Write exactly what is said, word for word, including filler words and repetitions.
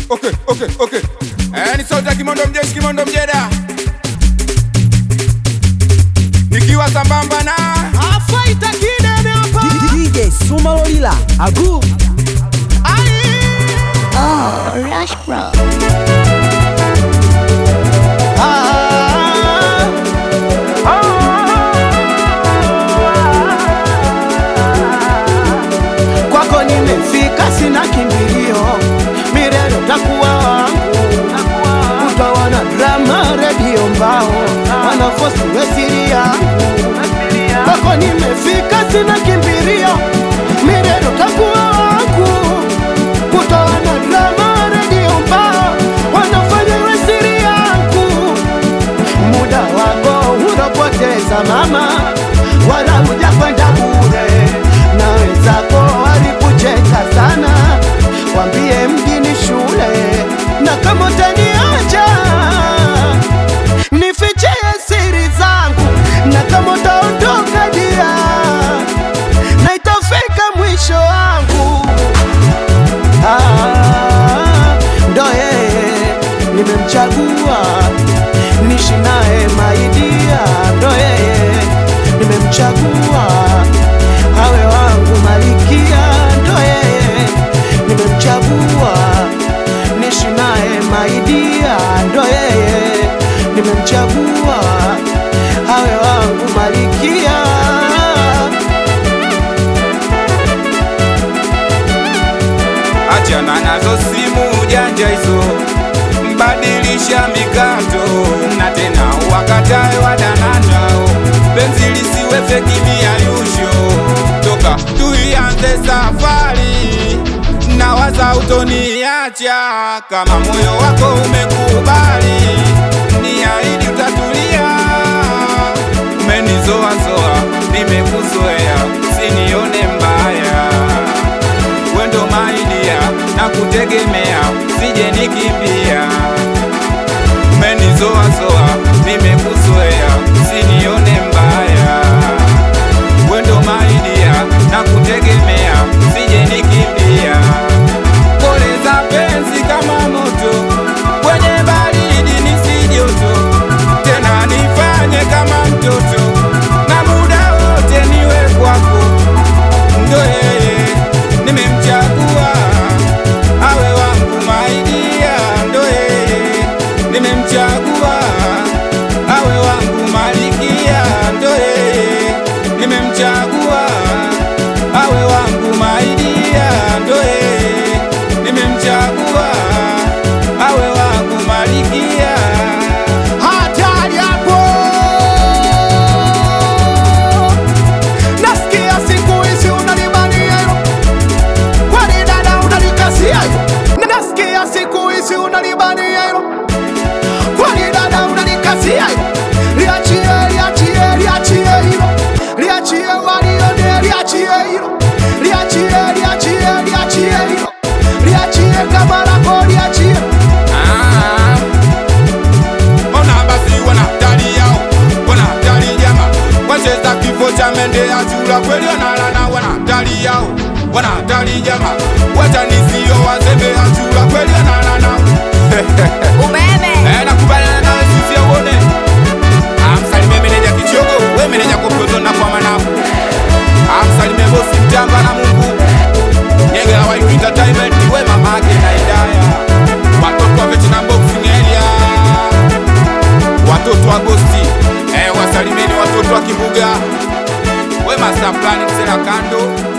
okay, okay, okay. Eh, ni sauti ya Kimondo Mjeshi, Kimondo Mjeda. Nikiwa sambamba na Afaita kidene hapa D J Sumalolila Agu. Oh, Rush Bro. Kwako nimefika, sina kimbilio, milele utakuwa wangu. Utawana drama radio mbao, wanafosi wesiri yangu. Kwako nimefika, sina kimbilio, milele utakuwa wangu. Utawana drama radio mbao, wanafanya wesiri yangu. Muda wako unapoteza mama, wala hujakwenda bure. Na wenzako walikucheka sana, wambie mjini shule. Na kama utaniacha nifiche siri zangu, na kama utaondoka dia, na itafika mwisho wangu. Ah, ndo yeye nimemchagua, nishi naye maidia. Ndo yeye nimemchagua, awe wangu malikia. Ndo yeye nimemchagua, nishi naye maidia. Ndo yeye nimemchagua, awe wangu malikia. achana nazo simu janja hizo, mbadilisha mikato na tena wakatae wadananao. Penzi lisiwe feki miayusho, toka tuianze safari, na waza utoniacha. Kama moyo wako umekubali, niahidi utatulia. Umenizoa zoa, nimekuzoea, sinione mbaya. Wendo maidia na kutegemea, sije nikimbia. Umenizoa zoa, nimekuzoea, sinione mbaya. Wendo maidia na kutegemea, sije nikimbia. Pole za penzi kama moto, kwenye baridi nisijoto. Tena nifanye kama mtoto, na muda wote niwe kwako. Ndo yeye nimemchagua, awe wangu maidia. Ndo yeye nimemchagua, awe wangu malikia. Ndo yeye nimemchagua, awe wangu maidia. Ndo yeye nimemchagua, awe wangu malikia. Hatari hapo, nasikia siku hizi unanibania hilo. Kwani dada unanikasia hilo? Nasikia siku hizi unanibania hilo. Kwani dada unanikasia hilo? Liachie, liachie, liachie hilo. Liachie walione, liachie hilo. Liachie, liachie, liachie hilo. Liachie kama lako, liachie. Ah, ona basi wanatali yao, wanatali jama. Wacheza kifo cha mende ya chura, kweli wanalana. Wanatali yao, wanatali jama. Wacha nisio wazembe ya chura, kweli wanalana. Umeme. Eh, nakubaliana nawe sisi ya uone. Amsalimie meneja Kichogo, we meneja Koprozo na kwa manabu. Amsalimie bosi Mtamba na Mungu. Nyege la White Entertainment, we mamake na Idaya. Watoto wa Vietnam Boxing Area, watoto wa Gosti. Eh, wasalimeni watoto wa Kibuga. We Master Plan Kisela Kando.